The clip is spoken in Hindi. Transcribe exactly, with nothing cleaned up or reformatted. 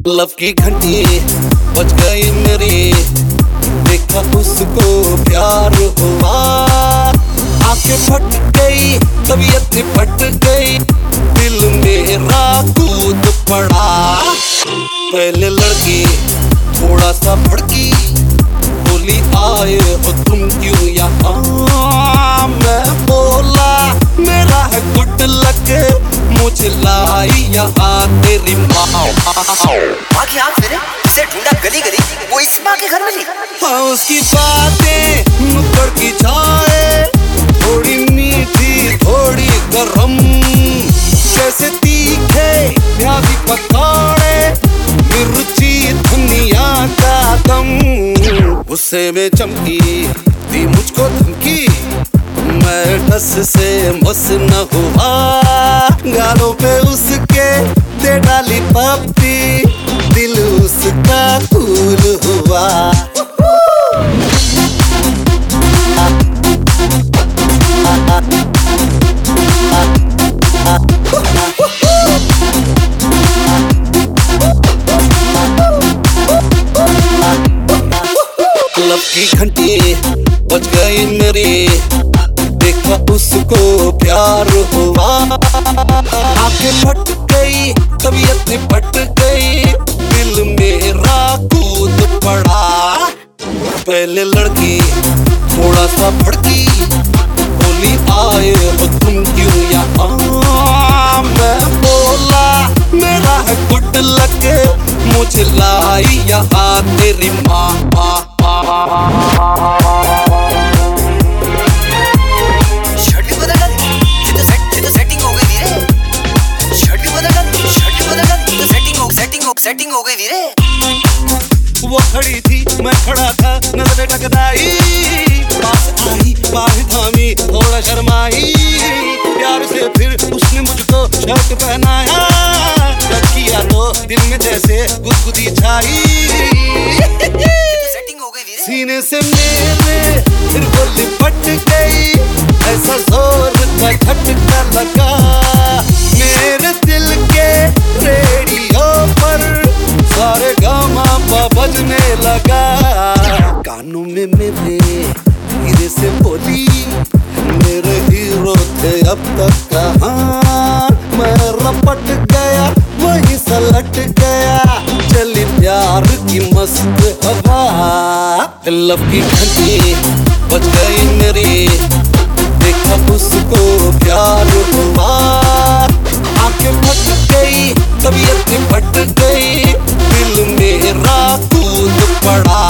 लव की घंटी बज गई मेरी, देखा उसको प्यार हुआ। आंखें फट गई, तबीयत फट गई, दिल मेरा कूद पड़ा। पहले लड़की थोड़ा सा भड़की, बोली आए हो तुम क्यों यहाँ। मैं बोला मेरा है गुड लक, मुझे लाई यहाँ तेरी माँ। माँ की आँख मेरे से ढूंढा गली गली, वो इस माँ के घर में नहीं। हाँ उसकी बातें नुक्कड़ की चाय, थोड़ी मीठी थोड़ी गरम, जैसे तीखे प्याजी पकौड़े, मिर्ची धनिया का दम। गुस्से में चमकी दी मुझको धमकी, मैं टस से मस न हुआ। गालों पे उसके दे डाली पप्पी, दिल उसका फूल हुआ। लव की घंटी बज गई मेरी, देखा उसको प्यार हुआ। आंखें फट गई, तबीयत फट गई, दिल मेरा कूद पड़ा। पहले लड़की थोड़ा सा भड़की, बोली आए हो तुम क्यों यहाँ। मैं बोला मेरा है गुड लक, मुझे लाई यहाँ तेरी माँ। सेटिंग हो गई वीरे। वो खड़ी थी मैं खड़ा था, नजरें टकराई, पास आई बाहें थामी थोड़ा शर्माई। प्यार से फिर उसने मुझको शर्ट पहनाया, टच किया तो दिल में जैसे गुदगुदी छाई। सेटिंग हो गई वीरे। सीने से मेरे फिर वो लिपट गई, ऐसा जोर का झटका लगा। मेरे दिल के रेडियो पर सारे गामा पा बजने लगा। कानों में मेरे धीरे से बोली, मेरे हीरो थे अब तक कहाँ। मैं रपट गया वहीं सलट गया, चली प्यार की मस्त हवा। लव की घंटी बज गई मेरी, देखा उसको प्यार हुआ। आंखें फट गई, तबीयत फट गई, दिल मेरा कूद पड़ा।